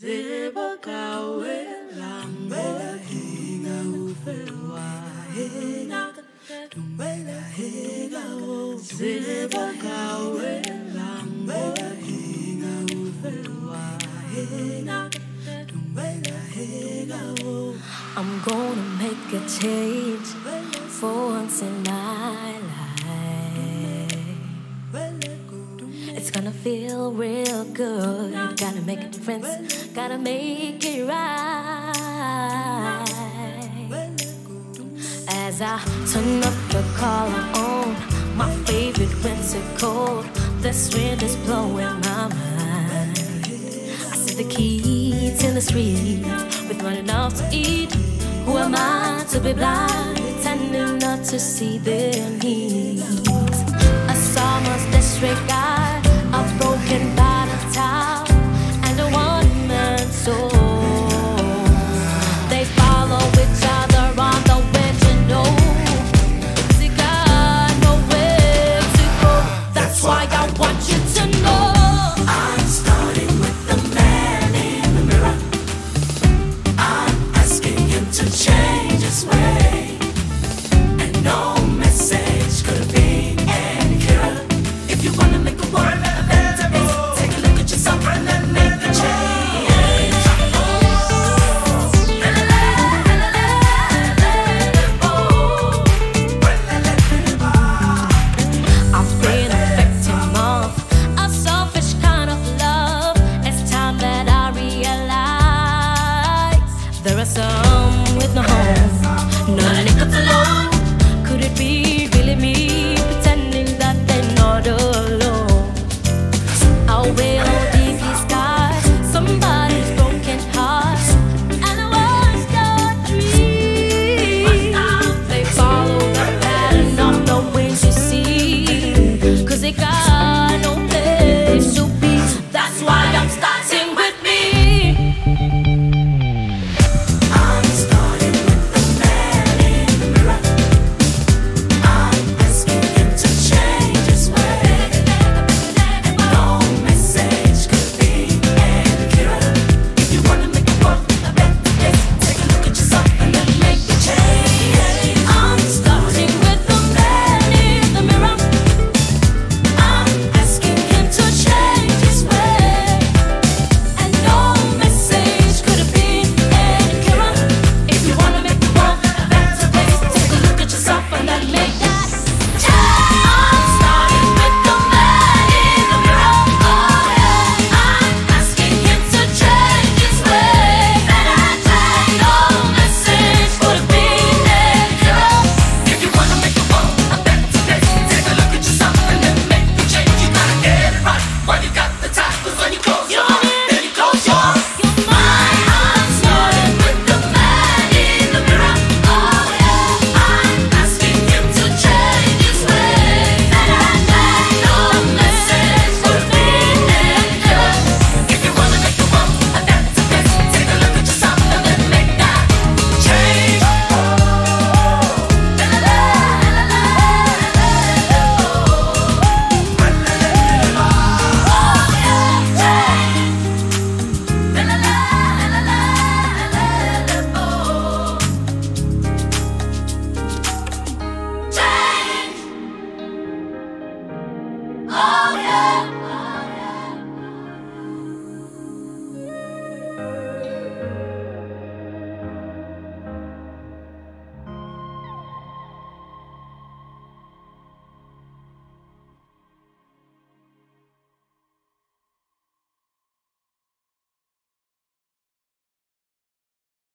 I'm gonna make a change for once in my life. It's gonna feel real good. Gotta make a difference, gotta make it right. As I turn up the collar on my favorite winter coat, this wind is blowing my mind. I see the kids in the street with not enough to eat. Who am I to be blind, pretending not to see their needs? A summer's disregard, a broken body.